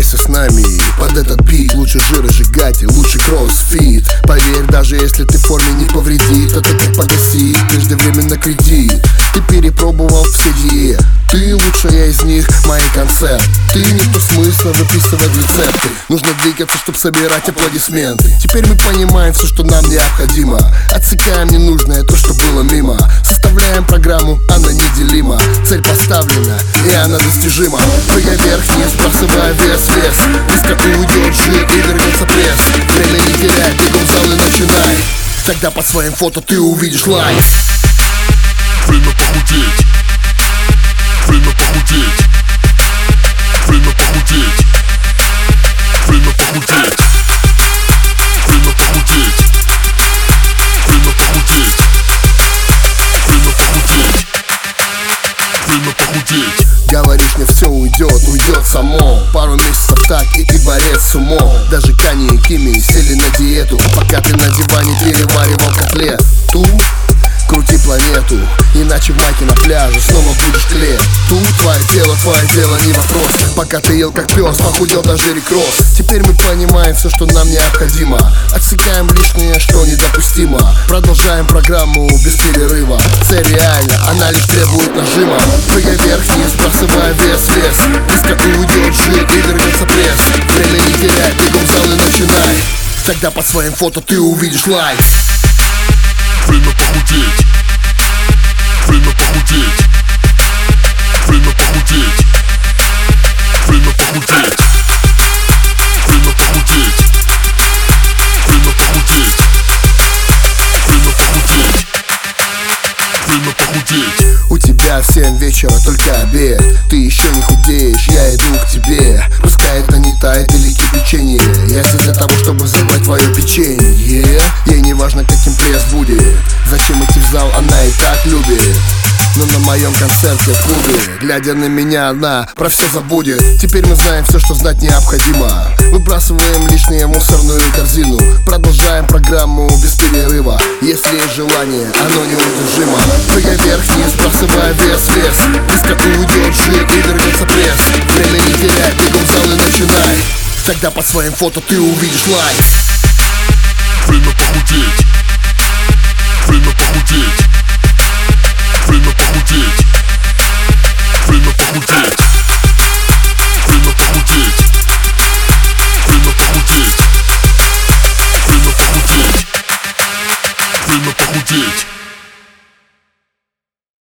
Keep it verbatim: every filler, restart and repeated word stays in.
оставайся с нами. Под этот бит лучше жиросжигатель, лучше кроссфит. Поверь, даже если ты в форме не повредит, это как погасить преждевременно кредит. Ты перепробовал все диеты, ты лучшая из них, мои концерты. Ты не то смысла выписывать рецепты. Нужно двигаться, чтоб собирать аплодисменты. Теперь мы понимаем все, что нам необходимо. Отсекаем ненужное, то, что было мимо. Составляем программу, она неделима. Цель поставлена, и она достижима. Прыгай вверх-вниз, бросывая вес-вес. Быстро уйдет жир и вернется пресс. Время не теряй, бегом в зал и начинай. Тогда под своим фото ты увидишь лайк. Время похудеть. Время похудеть. Время похудеть. Время похудеть. Время похудеть. Время похудеть. Время похудеть. Время похудеть. Говоришь, мне все уйдет, уйдет само. Пару месяцев так, и ты борец с умом. Даже Кани и Кими сели на диету, пока ты на диване переваривал котлет. Ту крути планету, иначе в майке на пляже снова будешь клеить. Тут твое тело, твое дело не вопрос. Пока ты ел как пес, похудел даже рекросс. Теперь мы понимаем все, что нам необходимо. Отсекаем лишнее, что недопустимо. Продолжаем программу без перерыва. Цель реальна, она лишь требует нажима. Прыгай вверх-вниз, бросывая вес-вес. Быстро уйдет жир и вернется пресс. Время не теряй, бегом в зал и начинай. Тогда под своим фото ты увидишь лайк. Время похудеть. Время похудеть. Время похудеть. Время похудеть. Время похудеть. Время похудеть. Время похудеть. Время похудеть. У тебя в семь вечера только обед. Ты еще не худеешь, я иду к тебе. Пускай это не тает или кипячение. Я здесь для того, чтобы забрать твое печенье. Ей не важно, каким пресс будет. Зачем идти в зал, она и так любит. Но на моем концерте в клубе, глядя на меня, она про все забудет. Теперь мы знаем все, что знать необходимо. Выбрасываем лишнее в мусорную корзину. Продолжаем программу без перерыва. Если есть желание, оно неудержимо. Прыгай вверх-вниз, бросывая вес-вес. Быстро уйдет жир и вернется пресс. Время не теряй, бегом в зал и начинай. Тогда под своим фото ты увидишь лайк. Время похудеть. Время похудеть. Время похудеть. Время похудеть. Время похудеть. Время похудеть. Время похудеть. Время похудеть.